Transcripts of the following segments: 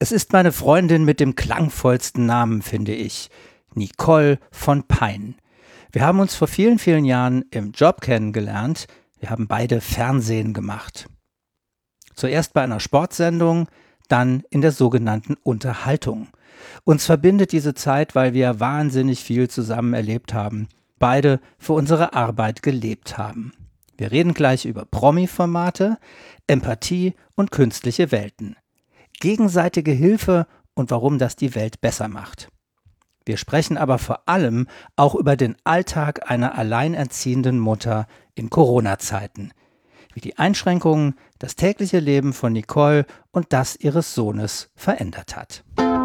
Es ist meine Freundin mit dem klangvollsten Namen, finde ich. Nicole von Pein. Wir haben uns vor vielen, vielen Jahren im Job kennengelernt. Wir haben beide Fernsehen gemacht. Zuerst bei einer Sportsendung, dann in der sogenannten Unterhaltung. Uns verbindet diese Zeit, weil wir wahnsinnig viel zusammen erlebt haben. Beide für unsere Arbeit gelebt haben. Wir reden gleich über Promi-Formate, Empathie und künstliche Welten. Gegenseitige Hilfe und warum das die Welt besser macht. Wir sprechen aber vor allem auch über den Alltag einer alleinerziehenden Mutter in Corona-Zeiten. Wie die Einschränkungen das tägliche Leben von Nicole und das ihres Sohnes verändert hat.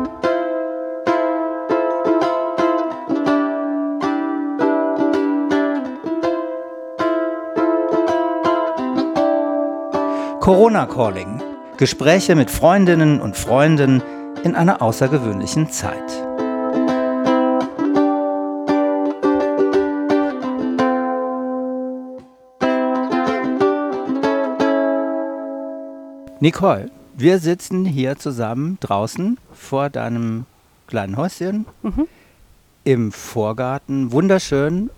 Corona Calling. Gespräche mit Freundinnen und Freunden in einer außergewöhnlichen Zeit. Nicole, wir sitzen hier zusammen draußen vor deinem kleinen Häuschen im Vorgarten. Wunderschön.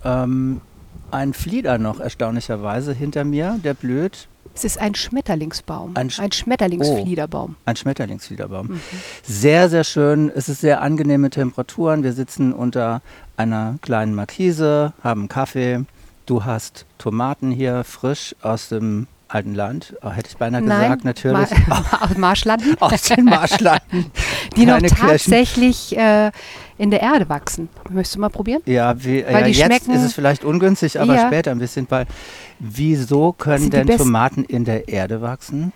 Ein Flieder noch erstaunlicherweise hinter mir, der blüht. Es ist ein Schmetterlingsbaum, ein Schmetterlingsfliederbaum. Ein Schmetterlingsfliederbaum. Sehr, sehr schön. Es ist sehr angenehme Temperaturen. Wir sitzen unter einer kleinen Markise, haben Kaffee. Du hast Tomaten hier frisch aus dem alten Land. Hätte ich beinahe gesagt, natürlich. Aus Marschlanden. Aus den Marschlanden. Die noch tatsächlich in der Erde wachsen. Möchtest du mal probieren? Ja, jetzt schmecken, ist es vielleicht ungünstig, aber später ein bisschen. Weil, wieso können denn Tomaten in der Erde wachsen?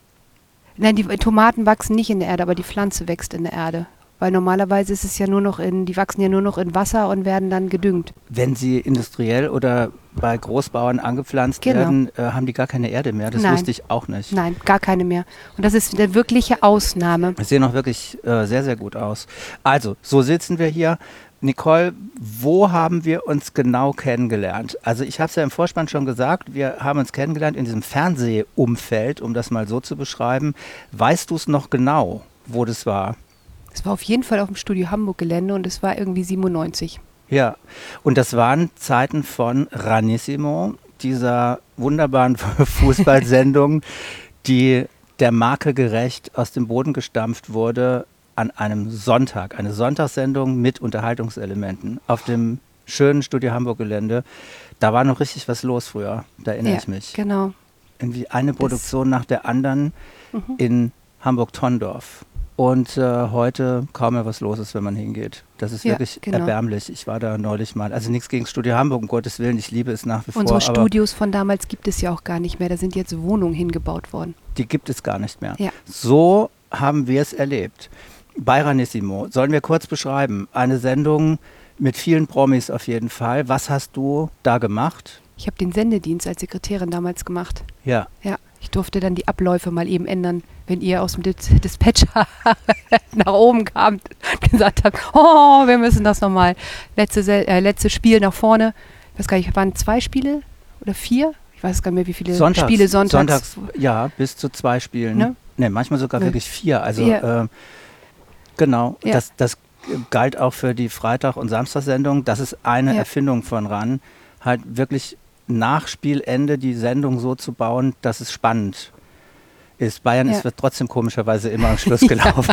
Nein, die Tomaten wachsen nicht in der Erde, aber die Pflanze wächst in der Erde. Weil normalerweise ist es ja nur noch die wachsen ja nur noch in Wasser und werden dann gedüngt. Wenn sie industriell oder bei Großbauern angepflanzt werden, haben die gar keine Erde mehr. Das wusste ich auch nicht. Nein, gar keine mehr. Und das ist eine wirkliche Ausnahme. Es sehen auch wirklich sehr, sehr gut aus. Also, so sitzen wir hier. Nicole, wo haben wir uns genau kennengelernt? Also ich habe es ja im Vorspann schon gesagt, wir haben uns kennengelernt in diesem Fernsehumfeld, um das mal so zu beschreiben. Weißt du es noch genau, wo das war? Es war auf jeden Fall auf dem Studio Hamburg-Gelände und es war irgendwie 97. Ja, und das waren Zeiten von Ranissimo, dieser wunderbaren Fußballsendung, die der Marke gerecht aus dem Boden gestampft wurde an einem Sonntag. Eine Sonntagssendung mit Unterhaltungselementen auf dem schönen Studio Hamburg-Gelände. Da war noch richtig was los früher, da erinnere ich mich. Genau. Irgendwie eine Produktion nach der anderen in Hamburg-Tondorf. Und heute kaum mehr was los ist, wenn man hingeht. Das ist wirklich erbärmlich. Ich war da neulich mal. Also nichts gegen Studio Hamburg, um Gottes Willen. Ich liebe es nach wie vor. Unsere Studios von damals gibt es ja auch gar nicht mehr. Da sind jetzt Wohnungen hingebaut worden. Die gibt es gar nicht mehr. Ja. So haben wir es erlebt. Bei Ranissimo. Sollen wir kurz beschreiben? Eine Sendung mit vielen Promis auf jeden Fall. Was hast du da gemacht? Ich habe den Sendedienst als Sekretärin damals gemacht. Ja. Ja. Ich durfte dann die Abläufe mal eben ändern, wenn ihr aus dem Dispatcher nach oben kamt und gesagt habt, oh, wir müssen das nochmal. Letzte Spiel nach vorne. Ich weiß gar nicht, waren 2 Spiele oder 4? Ich weiß gar nicht mehr, wie viele Spiele sonntags. Ja, bis zu 2 Spielen. Ne, manchmal sogar wirklich 4. Also genau, das galt auch für die Freitag- und Samstagssendung. Das ist eine Erfindung von RAN, halt wirklich nach Spielende die Sendung so zu bauen, dass es spannend ist. Bayern ist trotzdem komischerweise immer am Schluss gelaufen.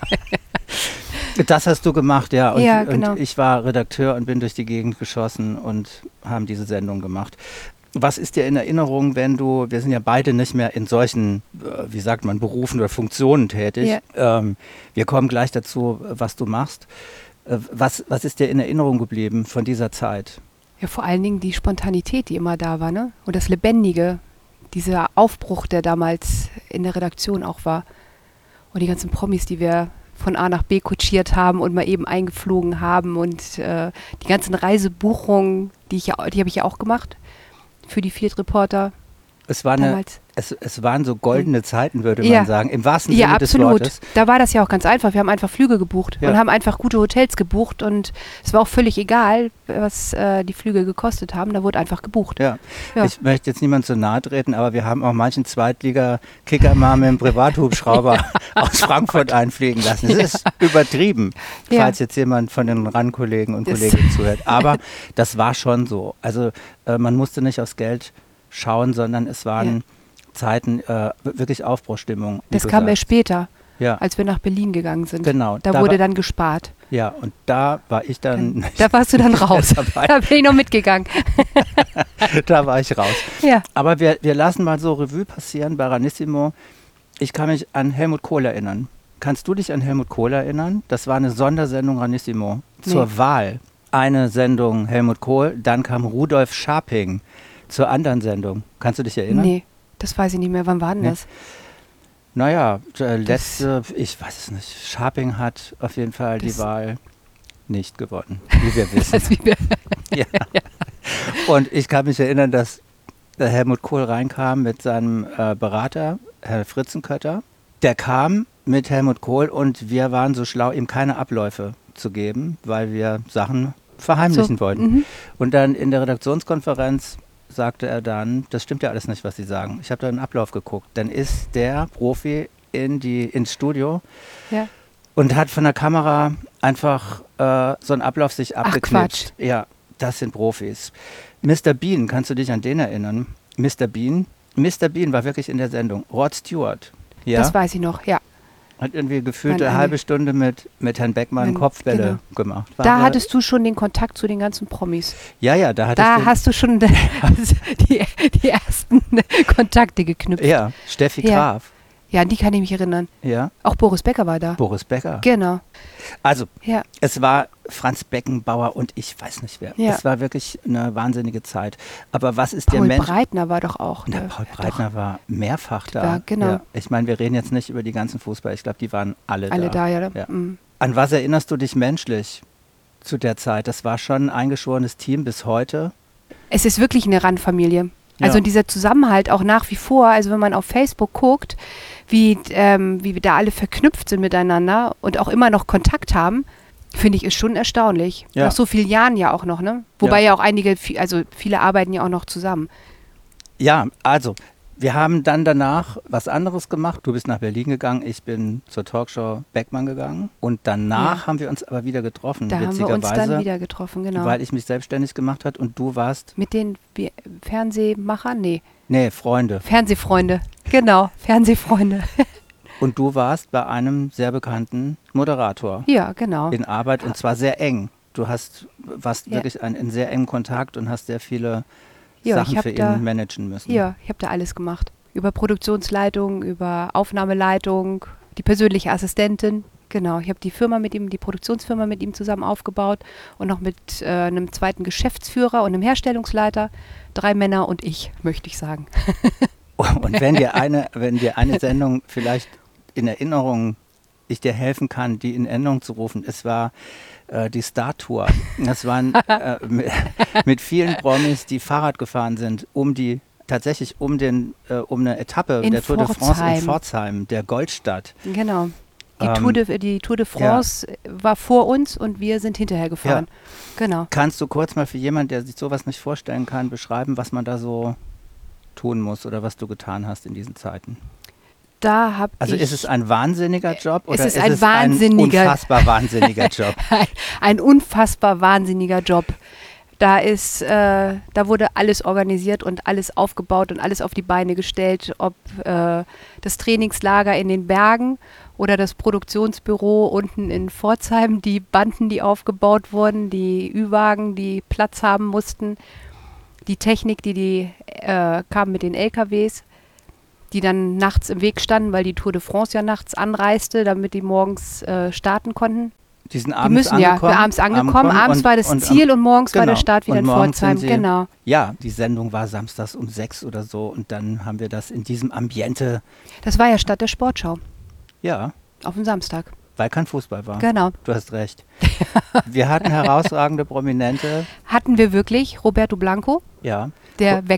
Das hast du gemacht, ja. Und ich war Redakteur und bin durch die Gegend geschossen und haben diese Sendung gemacht. Was ist dir in Erinnerung, wir sind ja beide nicht mehr in solchen, wie sagt man, Berufen oder Funktionen tätig. Wir kommen gleich dazu, was du machst. Was ist dir in Erinnerung geblieben von dieser Zeit? Ja, vor allen Dingen die Spontanität, die immer da war, ne? Und das Lebendige, dieser Aufbruch, der damals in der Redaktion auch war. Und die ganzen Promis, die wir von A nach B kutschiert haben und mal eben eingeflogen haben. Und die ganzen Reisebuchungen, die habe ich ja auch gemacht für die Field Reporter. Es war eine Es waren so goldene Zeiten, würde man Ja. sagen, im wahrsten Ja, Sinne des absolut. Wortes. Da war das ja auch ganz einfach. Wir haben einfach Flüge gebucht Ja. und haben einfach gute Hotels gebucht und es war auch völlig egal, was die Flüge gekostet haben. Da wurde einfach gebucht. Ja. Ja. Ich möchte jetzt niemand zu nahe treten, aber wir haben auch manchen Zweitliga-Kicker mal mit einem Privathubschrauber aus Frankfurt einfliegen lassen. Das ist übertrieben, Ja. falls jetzt jemand von den RAN-Kollegen und Das- Kolleginnen zuhört. Aber das war schon so. Also man musste nicht aufs Geld schauen, sondern es waren Zeiten, wirklich Aufbruchstimmung. wie Das du kam sagst. erst später, Ja, als wir nach Berlin gegangen sind. genau. Da war, wurde dann gespart. ja, und da war ich dann, Da warst du dann raus. dabei. Da bin ich noch mitgegangen. da war ich raus. Ja. Aber wir lassen mal so Revue passieren bei Ranissimo. Ich kann mich an Helmut Kohl erinnern. Kannst du dich an Helmut Kohl erinnern? Das war eine Sondersendung Ranissimo zur Nee. Wahl. Eine Sendung Helmut Kohl, dann kam Rudolf Scharping zur anderen Sendung. Kannst du dich erinnern? Nee, das weiß ich nicht mehr. Wann war denn Nee. das? Naja, letzte, ich weiß es nicht. Scharping hat auf jeden Fall die Das- Wahl nicht gewonnen, wie wir wissen. Das wie wir Ja. Und ich kann mich erinnern, dass Helmut Kohl reinkam mit seinem Berater, Herr Fritzenkötter. Der kam mit Helmut Kohl und wir waren so schlau, ihm keine Abläufe zu geben, weil wir Sachen verheimlichen So, wollten. mhm. Und dann in der Redaktionskonferenz sagte er dann, das stimmt ja alles nicht, was Sie sagen. Ich habe da einen Ablauf geguckt. Dann ist der Profi ins Studio Ja. und hat von der Kamera einfach so einen Ablauf sich Ach, abgeknipst. Ja, das sind Profis. Mr. Bean, kannst du dich an den erinnern? Mr. Bean? Mr. Bean war wirklich in der Sendung. Rod Stewart. Ja, Das weiß ich noch, ja. hat irgendwie gefühlt Nein, eine halbe Stunde mit Herrn Beckmann Kopfbälle gemacht. War Da aber- hattest du schon den Kontakt zu den ganzen Promis. ja, da hattest Da du... hast du schon die ersten Kontakte geknüpft. Ja, Steffi Ja. Graf. Ja, an die kann ich mich erinnern. Ja, Auch Boris Becker war da. Boris Becker. Genau. Also, Ja. es war Franz Beckenbauer und ich weiß nicht wer. Ja. Es war wirklich eine wahnsinnige Zeit. Aber was ist der Paul Mensch... Breitner war doch auch. Na, der- Paul doch, Breitner war mehrfach da. Ja, genau. Ja. Ich meine, wir reden jetzt nicht über die ganzen Fußballer. Ich glaube, die waren alle alle da, ja. Ja. Mhm. An was erinnerst du dich menschlich zu der Zeit? Das war schon ein eingeschworenes Team bis heute. Es ist wirklich eine Randfamilie. Ja. Also dieser Zusammenhalt auch nach wie vor, also wenn man auf Facebook guckt, wie wir da alle verknüpft sind miteinander und auch immer noch Kontakt haben, finde ich, ist schon erstaunlich. Ja. Nach so vielen Jahren ja auch noch, ne? Wobei ja auch einige, also viele arbeiten ja auch noch zusammen. Ja, also, wir haben dann danach was anderes gemacht. Du bist nach Berlin gegangen, ich bin zur Talkshow Beckmann gegangen. Und danach Ja. haben wir uns aber wieder getroffen, Da haben wir uns witzigerweise, dann wieder getroffen, genau. weil ich mich selbstständig gemacht habe und du warst, Mit den Fernsehmachern? Nee, nee, Freunde. Fernsehfreunde. Genau, Fernsehfreunde. Und du warst bei einem sehr bekannten Moderator Ja, genau. in Arbeit und zwar sehr eng. Du warst Ja. wirklich in sehr engem Kontakt und hast sehr viele Ja, Sachen ich hab für da- ihn managen müssen. Ja, ich habe da alles gemacht. Über Produktionsleitung, über Aufnahmeleitung, die persönliche Assistentin. Genau, ich habe die Produktionsfirma mit ihm zusammen aufgebaut und noch mit einem zweiten Geschäftsführer und einem Herstellungsleiter. 3 Männer und ich, möchte ich sagen. Und wenn dir eine Sendung vielleicht in Erinnerung, ich dir helfen kann, die in Erinnerung zu rufen, es war die Star Tour. Das waren mit vielen Promis, die Fahrrad gefahren sind, um eine Etappe In der Tour de France in Pforzheim. Pforzheim, der Goldstadt. Genau. Die Ähm, Tour de France war vor uns und wir sind hinterher gefahren. Genau. Kannst du kurz mal für jemanden, der sich sowas nicht vorstellen kann, beschreiben, was man da so tun muss oder was du getan hast in diesen Zeiten? Da habe Also ich ist es ein wahnsinniger Job oder ist ein wahnsinniger- ein unfassbar wahnsinniger Job? ein unfassbar wahnsinniger Job. Da wurde alles organisiert und alles aufgebaut und alles auf die Beine gestellt, ob das Trainingslager in den Bergen oder das Produktionsbüro unten in Pforzheim, die Banden, die aufgebaut wurden, die Ü-Wagen, die Platz haben mussten, die Technik, die kam mit den LKWs, die dann nachts im Weg standen, weil die Tour de France ja nachts anreiste, damit die morgens starten konnten. Die sind Die abends müssen ja, angekommen. abends angekommen, abends war das Ziel und morgens war der genau. Start wieder Und in morgens Pforzheim. sind sie- Genau. Ja, die Sendung war samstags um 6 oder so und dann haben wir das in diesem Ambiente, Das war ja statt der Sportschau ja, auf dem Samstag. weil kein Fußball war. Genau. Du hast recht. Wir hatten herausragende Prominente, Hatten wir wirklich Roberto Blanco, ja. der weg war.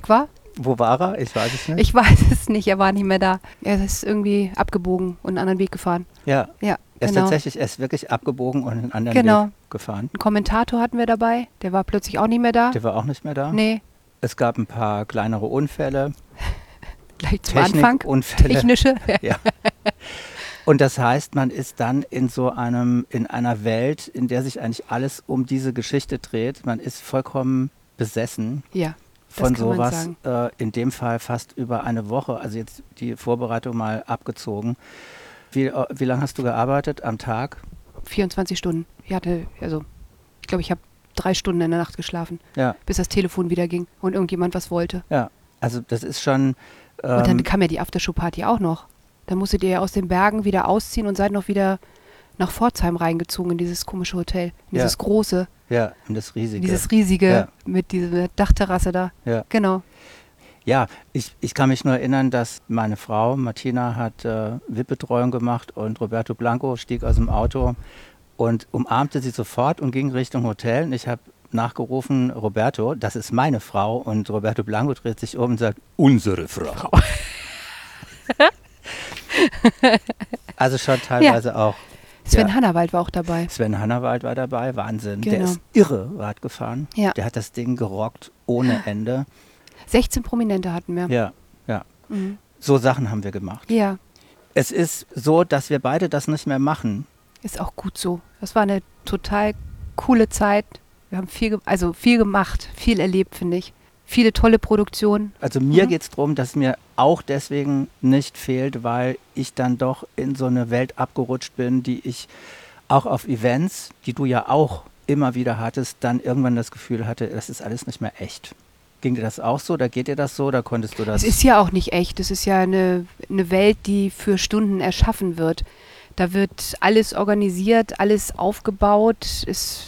Wo war er? Ich weiß es nicht. Ich weiß es nicht, er war nicht mehr da. Er ist irgendwie abgebogen und einen anderen Weg gefahren. Ja, Ja, er ist genau. tatsächlich erst wirklich abgebogen und einen anderen Genau. Weg gefahren. Einen Kommentator hatten wir dabei, der war plötzlich auch nicht mehr da. Der war auch nicht mehr da. Nee, Es gab ein paar kleinere Unfälle, gleich zum Anfang. Technikunfälle. Technische. Ja. Und das heißt, man ist dann in einer Welt, in der sich eigentlich alles um diese Geschichte dreht. Man ist vollkommen besessen Ja, von kann man sowas. sagen. In dem Fall fast über eine Woche, also jetzt die Vorbereitung mal abgezogen. Wie lange hast du gearbeitet am Tag? 24 Stunden. Ich glaube, ich habe 3 Stunden in der Nacht geschlafen, Ja, bis das Telefon wieder ging und irgendjemand was wollte. ja. Also das ist schon. Und dann kam ja die Aftershow-Party auch noch. Dann musstet ihr ja aus den Bergen wieder ausziehen und seid noch wieder nach Pforzheim reingezogen in dieses komische Hotel. In Ja. dieses große, Ja, und das riesige. dieses riesige Ja. mit dieser Dachterrasse da. Ja. Genau. Ja, ich kann mich nur erinnern, dass meine Frau Martina hat VIP-Betreuung gemacht und Roberto Blanco stieg aus dem Auto und umarmte sie sofort und ging Richtung Hotel. Und ich habe nachgerufen, Roberto, das ist meine Frau. Und Roberto Blanco dreht sich um und sagt, unsere Frau. Also schon teilweise auch. Sven Ja. Hannawald war auch dabei. Sven Hannawald war dabei, Wahnsinn. Der Genau. ist irre Rad gefahren. Ja. Der hat das Ding gerockt ohne Ende. 16 Prominente hatten wir. Ja, ja. Mhm. So Sachen haben wir gemacht. Ja, Es ist so, dass wir beide das nicht mehr machen. ist auch gut so. Das war eine total coole Zeit. Wir haben viel gemacht, viel erlebt, finde ich. Viele tolle Produktionen. Also mir geht es darum, dass mir auch deswegen nicht fehlt, weil ich dann doch in so eine Welt abgerutscht bin, die ich auch auf Events, die du ja auch immer wieder hattest, dann irgendwann das Gefühl hatte, das ist alles nicht mehr echt. Ging dir das auch so? Oder geht dir das so? Oder konntest du das? Es ist ja auch nicht echt. Es ist ja eine Welt, die für Stunden erschaffen wird. Da wird alles organisiert, alles aufgebaut.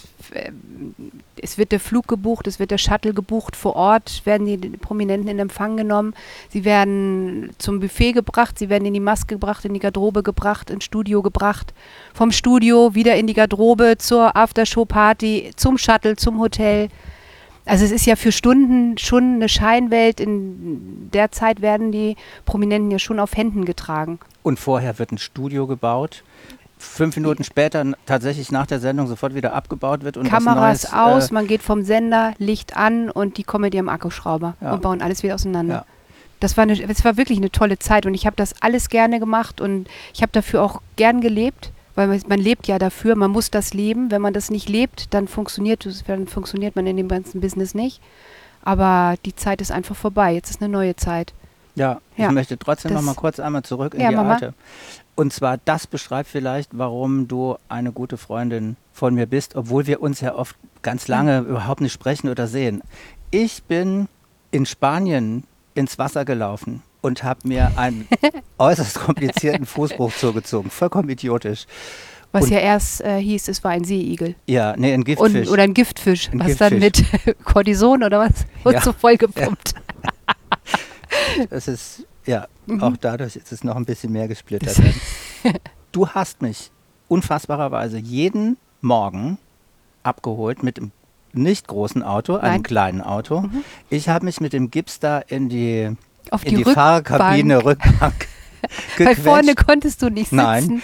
Es wird der Flug gebucht, es wird der Shuttle gebucht. Vor Ort werden die Prominenten in Empfang genommen. Sie werden zum Buffet gebracht, sie werden in die Maske gebracht, in die Garderobe gebracht, ins Studio gebracht. Vom Studio wieder in die Garderobe, zur Aftershow-Party, zum Shuttle, zum Hotel. Also es ist ja für Stunden schon eine Scheinwelt. In der Zeit werden die Prominenten ja schon auf Händen getragen. Und vorher wird ein Studio gebaut. 5 Minuten später, tatsächlich nach der Sendung, sofort wieder abgebaut wird. Und Kameras was Neues, aus, man geht vom Sender, Licht an und die kommen mit ihrem Akkuschrauber Ja. und bauen alles wieder auseinander. Ja. Das war wirklich eine tolle Zeit und ich habe das alles gerne gemacht und ich habe dafür auch gern gelebt, weil man lebt ja dafür, man muss das leben. Wenn man das nicht lebt, dann funktioniert man in dem ganzen Business nicht. Aber die Zeit ist einfach vorbei, jetzt ist eine neue Zeit. Ja, Ja, ich möchte trotzdem noch das- mal kurz einmal zurück in Ja, die Mama. alte. Und zwar, das beschreibt vielleicht, warum du eine gute Freundin von mir bist, obwohl wir uns ja oft ganz lange überhaupt nicht sprechen oder sehen. Ich bin in Spanien ins Wasser gelaufen und habe mir einen äußerst komplizierten Fußbruch zugezogen. Vollkommen idiotisch. Was Und- ja erst hieß, es war ein Seeigel. Ja, nee, ein Giftfisch. Oder ein Giftfisch. Ein Was dann mit Cortison oder was? Und Ja. so vollgepumpt. Es ist, ja, auch dadurch ist es noch ein bisschen mehr gesplittert. Du hast mich unfassbarerweise jeden Morgen abgeholt mit einem nicht großen Auto, einem Nein. kleinen Auto. Ich habe mich mit dem Gips da in die Auf in die Rückbank. Fahrerkabine, Rückbank Weil vorne gequetscht. konntest du nicht sitzen. Nein.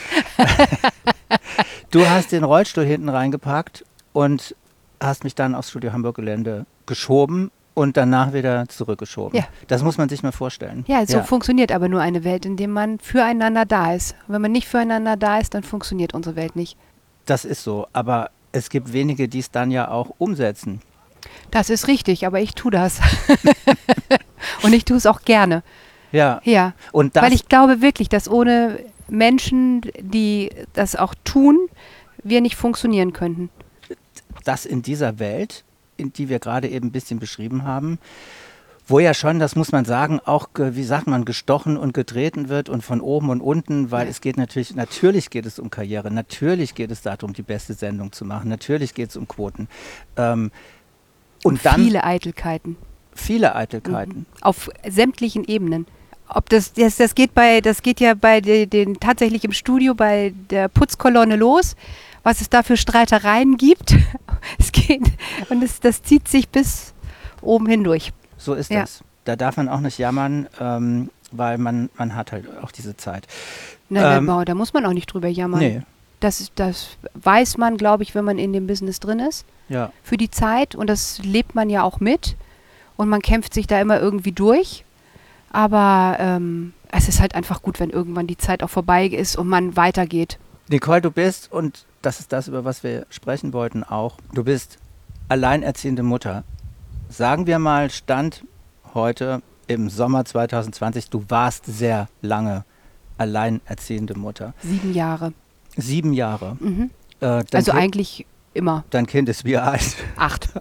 Du hast den Rollstuhl hinten reingepackt und hast mich dann aufs Studio Hamburg-Gelände geschoben und danach wieder zurückgeschoben. Ja. Das muss man sich mal vorstellen. Ja, so funktioniert aber nur eine Welt, in der man füreinander da ist. Und wenn man nicht füreinander da ist, dann funktioniert unsere Welt nicht. Das ist so, aber es gibt wenige, die es dann ja auch umsetzen. Das ist richtig, aber ich tue das. Und ich tue es auch gerne. Ja. Ja, Und das, weil ich glaube wirklich, dass ohne Menschen, die das auch tun, wir nicht funktionieren könnten. das in dieser Welt, in die wir gerade eben ein bisschen beschrieben haben, wo ja schon, das muss man sagen, auch, wie sagt man, gestochen und getreten wird und von oben und unten, weil es geht natürlich geht es um Karriere, natürlich geht es darum, die beste Sendung zu machen, natürlich geht es um Quoten. Und dann Viele Eitelkeiten. viele Eitelkeiten. Auf sämtlichen Ebenen. Ob das geht ja bei den tatsächlich im Studio bei der Putzkolonne los, was es da für Streitereien gibt. Es geht und das zieht sich bis oben hindurch. So ist Ja. das. da darf man auch nicht jammern, weil man hat halt auch diese Zeit. Nein, da muss man auch nicht drüber jammern. Nee, Das weiß man, glaube ich, wenn man in dem Business drin ist, ja. für die Zeit. Und das lebt man ja auch mit. Und man kämpft sich da immer irgendwie durch. Aber es ist halt einfach gut, wenn irgendwann die Zeit auch vorbei ist und man weitergeht. Nicole, du bist, und das ist das, über was wir sprechen wollten auch, du bist alleinerziehende Mutter. Sagen wir mal, Stand heute im Sommer 2020, du warst sehr lange alleinerziehende Mutter. 7 Jahre. 7 Jahre. Mhm. Also eigentlich immer. Dein Kind ist wie alt? 8.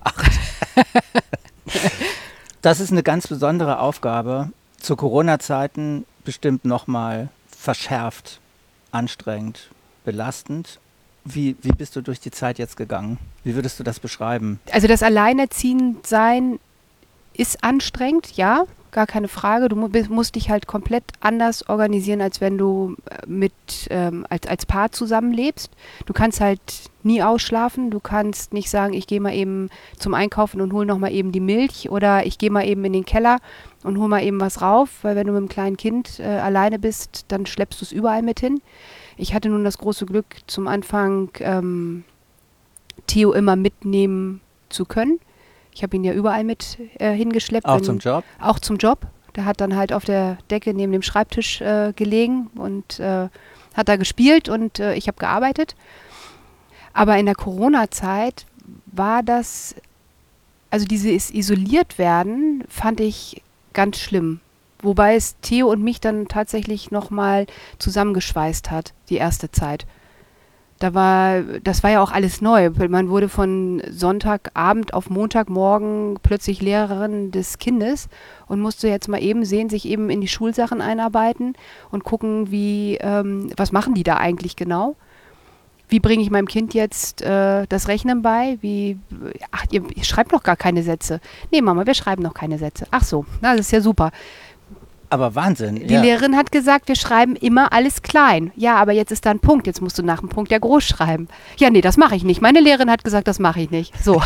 Das ist eine ganz besondere Aufgabe. Zu Corona-Zeiten bestimmt nochmal verschärft, anstrengend, belastend. Wie bist du durch die Zeit jetzt gegangen? Wie würdest du das beschreiben? Also das Alleinerziehendsein ist anstrengend, ja, gar keine Frage. Du musst dich halt komplett anders organisieren, als wenn du als Paar zusammenlebst. Du kannst halt nie ausschlafen. Du kannst nicht sagen, ich gehe mal eben zum Einkaufen und hole noch mal eben die Milch oder ich gehe mal eben in den Keller und hole mal eben was rauf, weil wenn du mit einem kleinen Kind alleine bist, dann schleppst du es überall mit hin. Ich hatte nun das große Glück, zum Anfang Theo immer mitnehmen zu können. Ich habe ihn ja überall mit hingeschleppt. Auch zum Job? Auch zum Job. Der hat dann halt auf der Decke neben dem Schreibtisch gelegen und hat da gespielt und ich habe gearbeitet. Aber in der Corona-Zeit war das, also dieses Isoliertwerden fand ich ganz schlimm. Wobei es Theo und mich dann tatsächlich nochmal zusammengeschweißt hat, die erste Zeit. Das war ja auch alles neu. Man wurde von Sonntagabend auf Montagmorgen plötzlich Lehrerin des Kindes und musste jetzt mal eben sehen, sich eben in die Schulsachen einarbeiten und gucken, was machen die da eigentlich genau? Wie bringe ich meinem Kind jetzt das Rechnen bei? Ihr schreibt noch gar keine Sätze. Nee, Mama, wir schreiben noch keine Sätze. Ach so, das ist ja super. Aber Wahnsinn. Die Lehrerin hat gesagt, wir schreiben immer alles klein. Ja, aber jetzt ist da ein Punkt. Jetzt musst du nach dem Punkt ja groß schreiben. Ja, nee, das mache ich nicht. Meine Lehrerin hat gesagt, das mache ich nicht. So.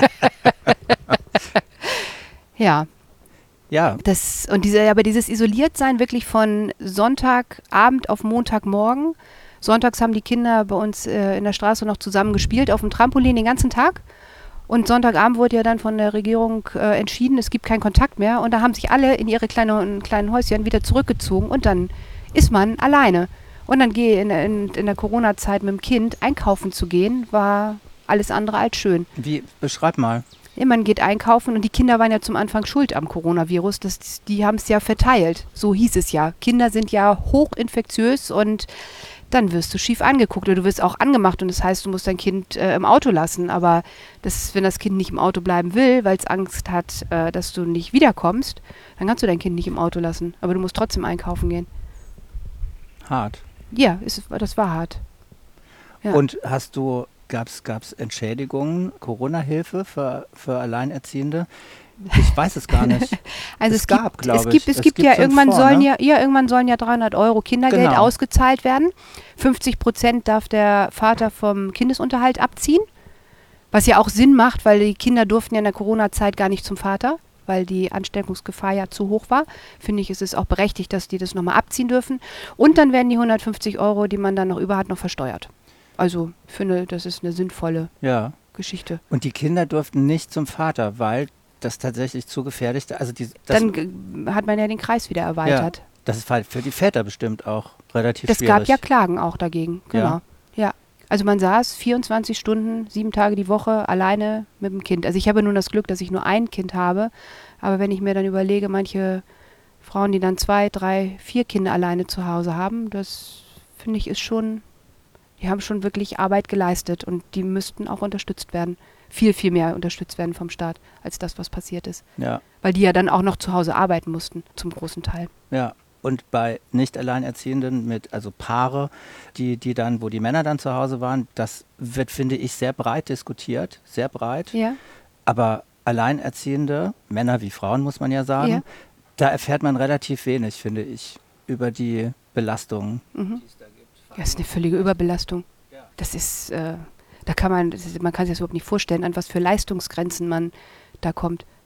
Ja. Ja. Aber dieses Isoliertsein wirklich von Sonntagabend auf Montagmorgen. Sonntags haben die Kinder bei uns in der Straße noch zusammen gespielt auf dem Trampolin den ganzen Tag. Und Sonntagabend wurde ja dann von der Regierung entschieden, es gibt keinen Kontakt mehr. Und da haben sich alle in ihre kleinen Häuschen wieder zurückgezogen. Und dann ist man alleine. Und dann in der Corona-Zeit mit dem Kind einkaufen zu gehen, war alles andere als schön. Beschreib mal. Ja, man geht einkaufen und die Kinder waren ja zum Anfang schuld am Coronavirus. Die haben es ja verteilt. So hieß es ja. Kinder sind ja hochinfektiös und dann wirst du schief angeguckt oder du wirst auch angemacht und das heißt, du musst dein Kind im Auto lassen. Aber wenn das Kind nicht im Auto bleiben will, weil es Angst hat, dass du nicht wiederkommst, dann kannst du dein Kind nicht im Auto lassen. Aber du musst trotzdem einkaufen gehen. Hart. Ja, das war hart. Ja. Und gab's Entschädigungen, Corona-Hilfe für Alleinerziehende? Ich weiß es gar nicht. Also es gibt ja irgendwann sollen ja 300 € Kindergeld ausgezahlt werden. 50% darf der Vater vom Kindesunterhalt abziehen, was ja auch Sinn macht, weil die Kinder durften ja in der Corona-Zeit gar nicht zum Vater, weil die Ansteckungsgefahr ja zu hoch war. Finde ich, ist es auch berechtigt, dass die das nochmal abziehen dürfen. Und dann werden die 150 €, die man dann noch über hat, noch versteuert. Also ich finde, das ist eine sinnvolle Geschichte. Und die Kinder durften nicht zum Vater, weil das tatsächlich zu gefährlich. Dann hat man ja den Kreis wieder erweitert. Ja, das ist für die Väter bestimmt auch relativ schwierig. Es gab ja Klagen auch dagegen, genau. Ja. Also man saß 24 Stunden, 7 Tage die Woche alleine mit dem Kind. Also ich habe nun das Glück, dass ich nur ein Kind habe. Aber wenn ich mir dann überlege, manche Frauen, die dann 2, 3, 4 Kinder alleine zu Hause haben, das finde ich die haben schon wirklich Arbeit geleistet und die müssten auch unterstützt werden. Viel, viel mehr unterstützt werden vom Staat, als das, was passiert ist. Ja. Weil die ja dann auch noch zu Hause arbeiten mussten, zum großen Teil. Ja, und bei Nicht-Alleinerziehenden also Paare, wo die Männer dann zu Hause waren, das wird, finde ich, sehr breit diskutiert, sehr breit. Ja. Aber Alleinerziehende, Männer wie Frauen, muss man ja sagen, da erfährt man relativ wenig, finde ich, über die Belastungen, die es da gibt. Ja, das ist eine völlige Überbelastung. Ja. Das ist... man kann sich das überhaupt nicht vorstellen, an was für Leistungsgrenzen man da kommt.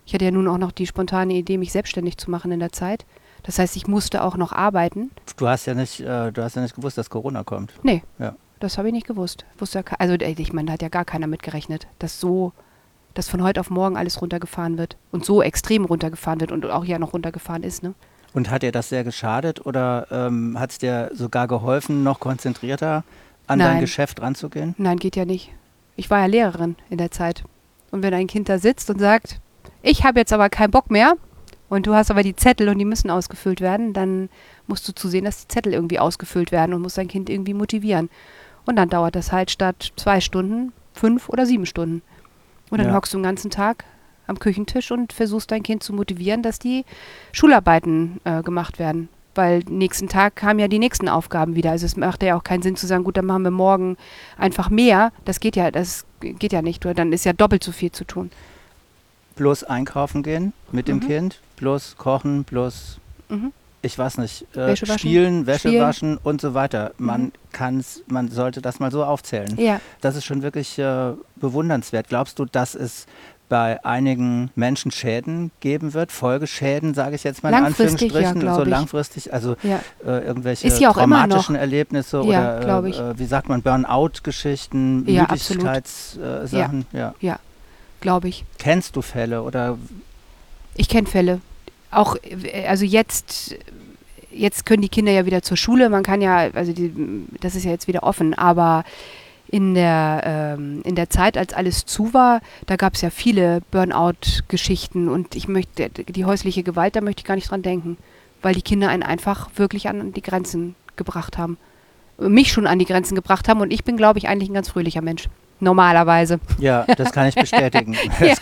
Ich hatte ja nun auch noch die spontane Idee, mich selbstständig zu machen in der Zeit. Das heißt, ich musste auch noch arbeiten. Du hast ja nicht gewusst, dass Corona kommt. Nee, Ja. das habe ich nicht gewusst. Also ich meine, da hat ja gar keiner mitgerechnet, dass von heute auf morgen alles runtergefahren wird und so extrem runtergefahren wird und auch ja noch runtergefahren ist, ne? Und hat dir das sehr geschadet oder hat es dir sogar geholfen, noch konzentrierter an dein Geschäft ranzugehen? Nein, geht ja nicht. Ich war ja Lehrerin in der Zeit. Und wenn ein Kind da sitzt und sagt, ich habe jetzt aber keinen Bock mehr und du hast aber die Zettel und die müssen ausgefüllt werden, dann musst du zusehen, dass die Zettel irgendwie ausgefüllt werden und musst dein Kind irgendwie motivieren. Und dann dauert das halt statt 2 Stunden 5 oder 7 Stunden. Und dann hockst du den ganzen Tag am Küchentisch und versuchst dein Kind zu motivieren, dass die Schularbeiten gemacht werden. Weil nächsten Tag kamen ja die nächsten Aufgaben wieder. Also es macht ja auch keinen Sinn zu sagen, gut, dann machen wir morgen einfach mehr. Das geht ja nicht. Dann ist ja doppelt so viel zu tun. Bloß einkaufen gehen mit dem Kind, bloß kochen, bloß, ich weiß nicht, spielen, Wäsche waschen und so weiter. Man sollte das mal so aufzählen. Ja. Das ist schon wirklich bewundernswert. Glaubst du, dass es bei einigen Menschen Schäden geben wird, Folgeschäden, sage ich jetzt mal in Anführungsstrichen, ja, so langfristig, also irgendwelche ist ja auch traumatischen Erlebnisse ja, oder wie sagt man, Burnout-Geschichten, ja, Müdigkeitssachen. Ja, glaube ich. Kennst du Fälle oder? Ich kenne Fälle. Auch, also jetzt können die Kinder ja wieder zur Schule, man kann ja, das ist ja jetzt wieder offen, aber in der Zeit, als alles zu war, da gab es ja viele Burnout-Geschichten und die häusliche Gewalt, da möchte ich gar nicht dran denken, weil die Kinder einen einfach wirklich an die Grenzen gebracht haben. Mich schon an die Grenzen gebracht haben und ich bin, glaube ich, eigentlich ein ganz fröhlicher Mensch. Normalerweise. Ja, das kann ich bestätigen.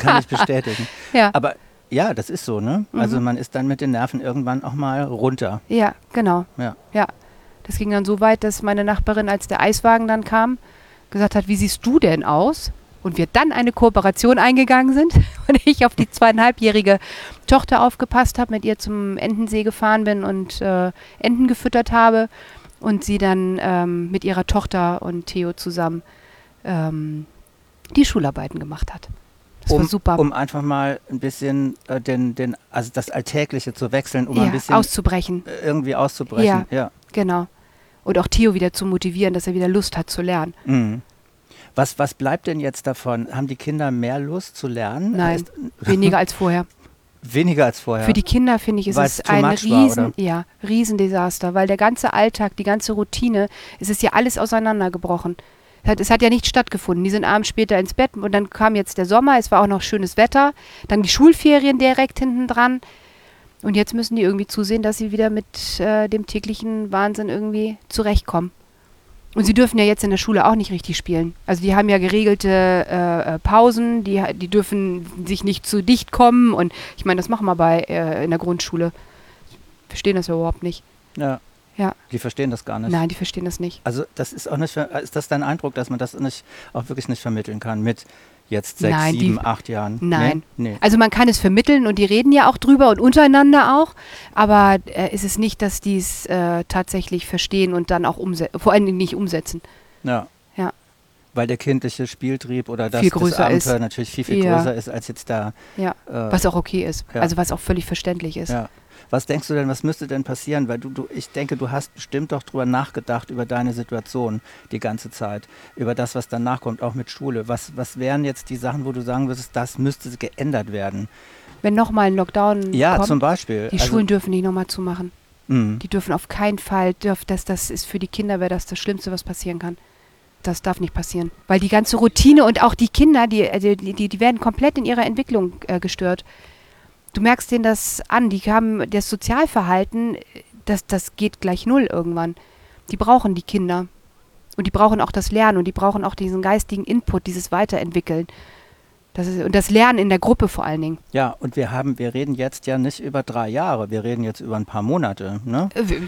Ja. Aber ja, das ist so, ne? Also man ist dann mit den Nerven irgendwann auch mal runter. Ja, genau. Ja. Das ging dann so weit, dass meine Nachbarin, als der Eiswagen dann kam, gesagt hat, wie siehst du denn aus? Und wir dann eine Kooperation eingegangen sind und ich auf die 2,5-jährige Tochter aufgepasst habe, mit ihr zum Entensee gefahren bin und Enten gefüttert habe und sie dann mit ihrer Tochter und Theo zusammen die Schularbeiten gemacht hat. Das war super. Um einfach mal ein bisschen also das Alltägliche zu wechseln, um ein bisschen auszubrechen. Irgendwie auszubrechen. Ja, genau. Und auch Theo wieder zu motivieren, dass er wieder Lust hat zu lernen. Mhm. Was bleibt denn jetzt davon? Haben die Kinder mehr Lust zu lernen? Nein, weniger als vorher. Weniger als vorher? Für die Kinder, finde ich, ist es ein Riesendesaster, weil der ganze Alltag, die ganze Routine, es ist ja alles auseinandergebrochen. Es hat ja nicht stattgefunden. Die sind abends später ins Bett und dann kam jetzt der Sommer, es war auch noch schönes Wetter, dann die Schulferien direkt hinten dran und jetzt müssen die irgendwie zusehen, dass sie wieder mit dem täglichen Wahnsinn irgendwie zurechtkommen. Und sie dürfen ja jetzt in der Schule auch nicht richtig spielen. Also die haben ja geregelte Pausen, die dürfen sich nicht zu dicht kommen und ich meine, das machen wir in der Grundschule. Verstehen das ja überhaupt nicht. Ja. Die verstehen das gar nicht. Nein, die verstehen das nicht. Also das ist auch nicht, ist das dein Eindruck, dass man das auch wirklich nicht vermitteln kann mit jetzt 6, 7, 8 Jahren? Nein. Nee. Also man kann es vermitteln und die reden ja auch drüber und untereinander auch, aber ist es nicht, dass die es tatsächlich verstehen und dann auch vor allen Dingen nicht umsetzen. Ja. Weil der kindliche Spieltrieb oder das ist. Abenteuer natürlich viel größer ist als jetzt da. Ja, was auch okay ist, also was auch völlig verständlich ist. Ja. Was denkst du denn, was müsste denn passieren? Weil ich denke, du hast bestimmt doch drüber nachgedacht, über deine Situation die ganze Zeit, über das, was danach kommt, auch mit Schule. Was wären jetzt die Sachen, wo du sagen würdest, das müsste geändert werden? Wenn nochmal ein Lockdown kommt, zum Beispiel. Die Schulen dürfen nicht nochmal zumachen. Mhm. Die dürfen auf keinen Fall, das ist für die Kinder, wäre das Schlimmste, was passieren kann. Das darf nicht passieren. Weil die ganze Routine und auch die Kinder, die werden komplett in ihrer Entwicklung gestört. Du merkst denen das an, die haben das Sozialverhalten, das geht gleich null irgendwann. Die brauchen die Kinder und die brauchen auch das Lernen und die brauchen auch diesen geistigen Input, dieses Weiterentwickeln. Und das Lernen in der Gruppe vor allen Dingen. Ja, und wir reden jetzt ja nicht über 3 Jahre, wir reden jetzt über ein paar Monate. Ne?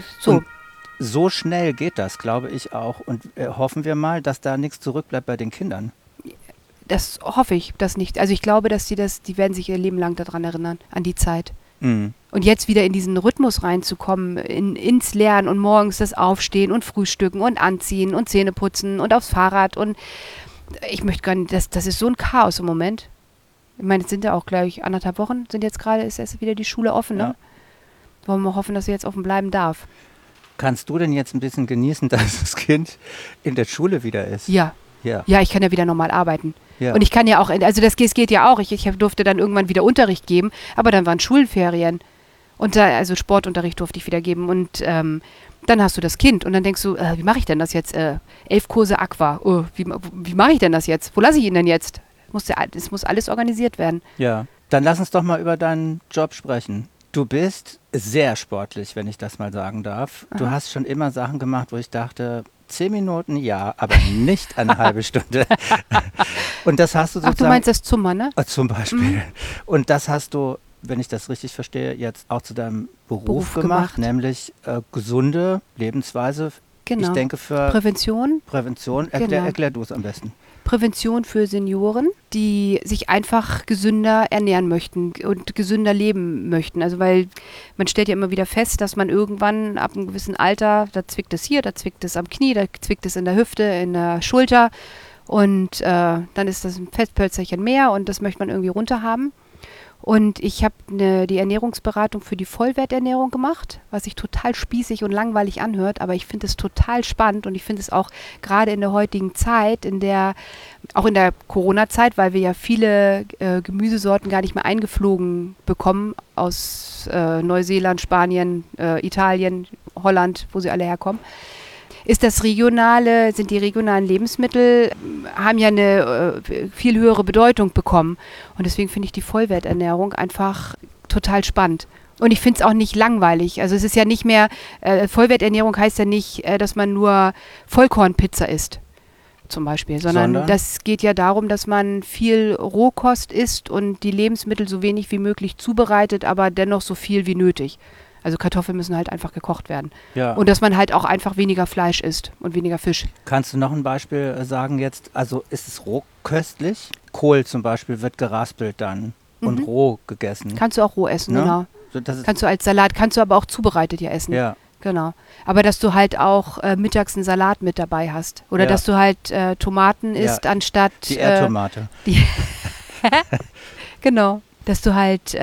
So schnell geht das, glaube ich auch. Und hoffen wir mal, dass da nichts zurückbleibt bei den Kindern. Das hoffe ich, das nicht. Also ich glaube, dass die werden sich ihr Leben lang daran erinnern, an die Zeit. Mhm. Und jetzt wieder in diesen Rhythmus reinzukommen, ins Lernen und morgens das Aufstehen und Frühstücken und Anziehen und Zähneputzen und aufs Fahrrad. Und ich möchte gar nicht, das ist so ein Chaos im Moment. Ich meine, es sind ja auch gleich 1,5 Wochen, sind jetzt gerade, ist erst wieder die Schule offen, ne? Ja. Wollen wir hoffen, dass sie jetzt offen bleiben darf. Kannst du denn jetzt ein bisschen genießen, dass das Kind in der Schule wieder ist? Ja. Ja. Ja, ich kann ja wieder normal arbeiten. Ja. Und ich kann ja auch, also das geht ja auch. Ich durfte dann irgendwann wieder Unterricht geben, aber dann waren Schulferien. Und da, also Sportunterricht durfte ich wieder geben. Und dann hast du das Kind und dann denkst du, wie mache ich denn das jetzt? 11 Kurse Aqua. Oh, wie mache ich denn das jetzt? Wo lasse ich ihn denn jetzt? Es muss alles organisiert werden. Ja. Dann lass uns doch mal über deinen Job sprechen. Du bist sehr sportlich, wenn ich das mal sagen darf. Du hast schon immer Sachen gemacht, wo ich dachte, 10 Minuten ja, aber nicht eine halbe Stunde. Und das hast du sozusagen... Ach, du meinst das Zummer, ne? Zum Beispiel. Und das hast du, wenn ich das richtig verstehe, jetzt auch zu deinem Beruf gemacht, nämlich gesunde Lebensweise. Genau. Ich denke für Prävention. Genau. Erklär du es am besten. Prävention für Senioren, die sich einfach gesünder ernähren möchten und gesünder leben möchten. Also weil man stellt ja immer wieder fest, dass man irgendwann ab einem gewissen Alter, da zwickt es hier, da zwickt es am Knie, da zwickt es in der Hüfte, in der Schulter und dann ist das ein Fettpölzerchen mehr und das möchte man irgendwie runter haben. Und ich habe die Ernährungsberatung für die Vollwerternährung gemacht, was sich total spießig und langweilig anhört, aber ich finde es total spannend und ich finde es auch gerade in der heutigen Zeit, auch in der Corona-Zeit, weil wir ja viele Gemüsesorten gar nicht mehr eingeflogen bekommen aus Neuseeland, Spanien, Italien, Holland, wo sie alle herkommen. Sind die regionalen Lebensmittel, haben ja eine viel höhere Bedeutung bekommen. Und deswegen finde ich die Vollwerternährung einfach total spannend. Und ich finde es auch nicht langweilig. Also es ist ja nicht mehr, Vollwerternährung heißt ja nicht, dass man nur Vollkornpizza isst, zum Beispiel. Sondern das geht ja darum, dass man viel Rohkost isst und die Lebensmittel so wenig wie möglich zubereitet, aber dennoch so viel wie nötig. Also Kartoffeln müssen halt einfach gekocht werden. Ja. Und dass man halt auch einfach weniger Fleisch isst und weniger Fisch. Kannst du noch ein Beispiel sagen jetzt? Also ist es rohköstlich? Kohl zum Beispiel wird geraspelt dann und roh gegessen. Kannst du auch roh essen, genau. So, kannst du als Salat, kannst du aber auch zubereitet ja essen. Ja. Genau. Aber dass du halt auch mittags einen Salat mit dabei hast. Oder dass du halt Tomaten isst anstatt... Die Erdtomate. Genau. Dass du halt...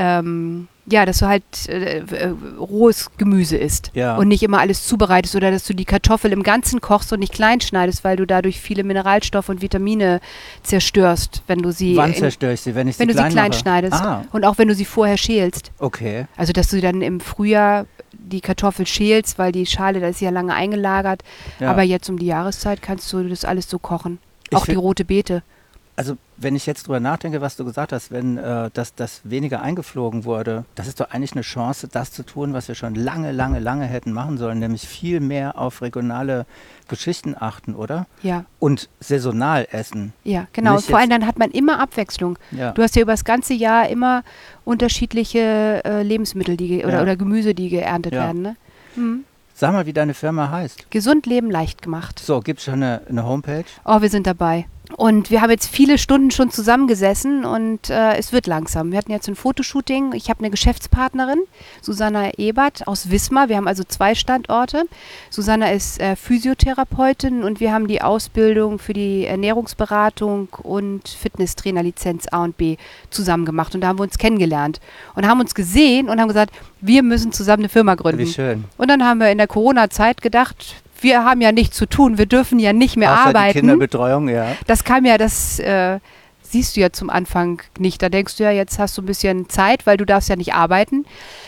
rohes Gemüse isst und nicht immer alles zubereitest oder dass du die Kartoffel im Ganzen kochst und nicht klein schneidest, weil du dadurch viele Mineralstoffe und Vitamine zerstörst, wenn du sie... Wann zerstöre ich sie? Wenn du sie klein schneidest und auch wenn du sie vorher schälst. Okay. Also dass du dann im Frühjahr die Kartoffel schälst, weil die Schale, da ist ja lange eingelagert, aber jetzt um die Jahreszeit kannst du das alles so kochen. Auch die rote Beete. Also wenn ich jetzt drüber nachdenke, was du gesagt hast, wenn das weniger eingeflogen wurde, das ist doch eigentlich eine Chance, das zu tun, was wir schon lange hätten machen sollen, nämlich viel mehr auf regionale Geschichten achten, oder? Ja. Und saisonal essen. Ja, genau. Und vor allem dann hat man immer Abwechslung. Ja. Du hast ja über das ganze Jahr immer unterschiedliche Lebensmittel oder Gemüse, die geerntet werden. Ne? Mhm. Sag mal, wie deine Firma heißt. Gesund Leben leicht gemacht. So, gibt es schon eine Homepage? Oh, wir sind dabei. Und wir haben jetzt viele Stunden schon zusammengesessen und es wird langsam. Wir hatten jetzt ein Fotoshooting. Ich habe eine Geschäftspartnerin, Susanna Ebert aus Wismar. Wir haben also 2 Standorte. Susanna ist Physiotherapeutin und wir haben die Ausbildung für die Ernährungsberatung und Fitnesstrainerlizenz A und B zusammen gemacht. Und da haben wir uns kennengelernt und haben uns gesehen und haben gesagt, wir müssen zusammen eine Firma gründen. Wie schön. Und dann haben wir in der Corona-Zeit gedacht, wir haben ja nichts zu tun, wir dürfen ja nicht mehr arbeiten. Die Kinderbetreuung, ja. Das kam ja, das siehst du ja zum Anfang nicht. Da denkst du ja, jetzt hast du ein bisschen Zeit, weil du darfst ja nicht arbeiten.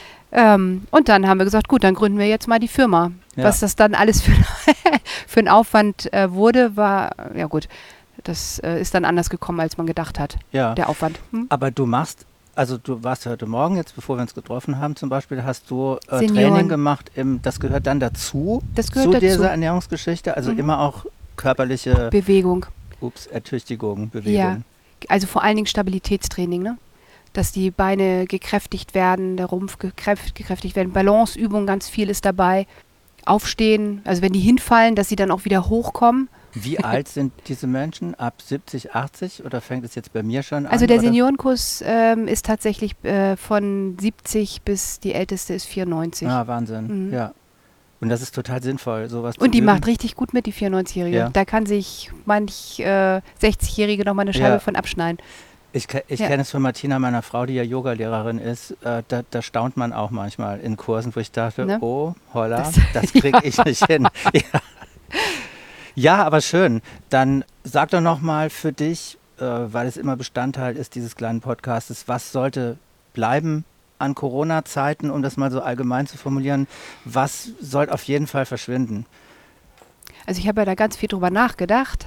Und dann haben wir gesagt, gut, dann gründen wir jetzt mal die Firma. Ja. Was das dann alles für ein Aufwand wurde, war, ja gut, das ist dann anders gekommen, als man gedacht hat, der Aufwand. Aber du warst heute Morgen, jetzt bevor wir uns getroffen haben zum Beispiel, hast du Training gemacht, das gehört dann dazu, dieser Ernährungsgeschichte, also immer auch körperliche Bewegung. Ertüchtigung, Bewegung. Ja, also vor allen Dingen Stabilitätstraining, ne? Dass die Beine gekräftigt werden, der Rumpf gekräftigt werden, Balanceübungen, ganz viel ist dabei. Aufstehen, also wenn die hinfallen, dass sie dann auch wieder hochkommen. Wie alt sind diese Menschen? Ab 70, 80 oder fängt es jetzt bei mir schon an? Also der Seniorenkurs ist tatsächlich von 70 bis die älteste ist 94. Ah, Wahnsinn, ja. Und das ist total sinnvoll, sowas zu Und die üben. macht richtig gut mit, die 94-Jährige. Ja. Da kann sich manch 60-Jährige noch mal eine Scheibe von abschneiden. Ich Ja. kenne es von Martina, meiner Frau, die ja Yogalehrerin ist. Da staunt man auch manchmal in Kursen, wo ich dachte, Ne? oh, holla, Das- das kriege ich nicht hin. Ja. Ja, aber schön. Dann sag doch nochmal für dich, weil es immer Bestandteil ist dieses kleinen Podcastes, was sollte bleiben an Corona-Zeiten, um das mal so allgemein zu formulieren? Was soll auf jeden Fall verschwinden? Also ich habe ja da ganz viel drüber nachgedacht.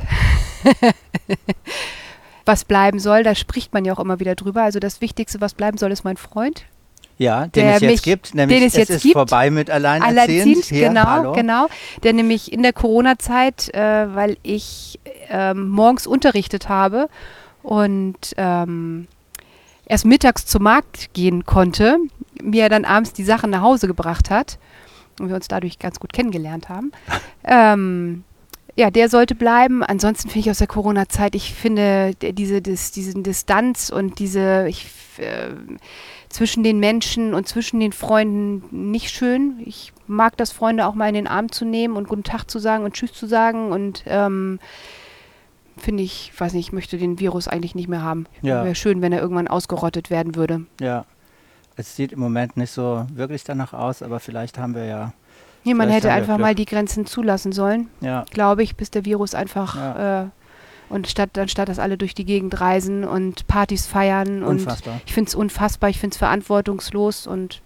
Was bleiben soll, da spricht man ja auch immer wieder drüber. Also das Wichtigste, was bleiben soll, ist mein Freund. Ja, den Der es jetzt mich- gibt, nämlich den es es jetzt ist gibt. vorbei mit Alleinerziehend. Alleinerziehend, Hier, genau, hallo. genau. Der nämlich in der Corona-Zeit, weil ich morgens unterrichtet habe und erst mittags zum Markt gehen konnte, mir dann abends die Sachen nach Hause gebracht hat und wir uns dadurch ganz gut kennengelernt haben. Ja, der sollte bleiben. Ansonsten finde ich aus der Corona-Zeit, ich finde diese Distanz und zwischen den Menschen und zwischen den Freunden nicht schön. Ich mag das, Freunde auch mal in den Arm zu nehmen und guten Tag zu sagen und Tschüss zu sagen und finde ich, weiß nicht, ich möchte den Virus eigentlich nicht mehr haben. Ja. Wäre schön, wenn er irgendwann ausgerottet werden würde. Ja, es sieht im Moment nicht so wirklich danach aus, aber vielleicht haben wir ja, Nee, man Vielleicht hätte haben wir einfach Glück. mal die Grenzen zulassen sollen, ja, glaube ich, bis der Virus einfach Ja. und statt, dass alle durch die Gegend reisen und Partys feiern unfassbar. und ich finde es unfassbar, ich finde es verantwortungslos und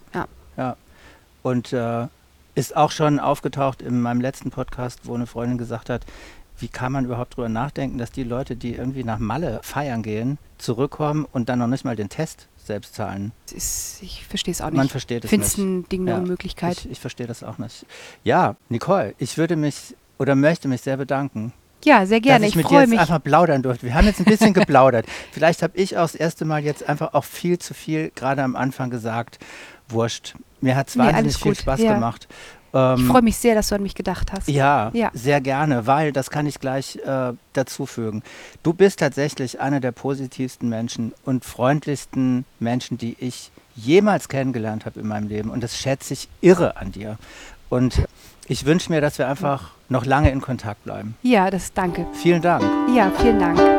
Und ist auch schon aufgetaucht in meinem letzten Podcast, wo eine Freundin gesagt hat, wie kann man überhaupt drüber nachdenken, dass die Leute, die irgendwie nach Malle feiern gehen, zurückkommen und dann noch nicht mal den Test selbst zahlen. ich verstehe es auch Man nicht. versteht Ich es finde es nicht. ein Ding der Ja. Unmöglichkeit. Ich verstehe das auch nicht. Ja, Nicole, ich würde mich oder möchte mich sehr bedanken, Ja, sehr gerne. dass ich Ich mit dir freue jetzt mich. einfach plaudern durfte. Wir haben jetzt ein bisschen geplaudert. Vielleicht habe ich auch das erste Mal jetzt einfach auch viel zu viel gerade am Anfang gesagt. Wurscht. Mir hat es Nee, wahnsinnig alles viel gut. Spaß Ja. gemacht. Ich freue mich sehr, dass du an mich gedacht hast. Ja, Ja. sehr gerne, weil, das kann ich gleich dazu fügen, du bist tatsächlich einer der positivsten Menschen und freundlichsten Menschen, die ich jemals kennengelernt habe in meinem Leben. Und das schätze ich irre an dir. Und ich wünsche mir, dass wir einfach noch lange in Kontakt bleiben. Ja, danke. Vielen Dank. Ja, vielen Dank.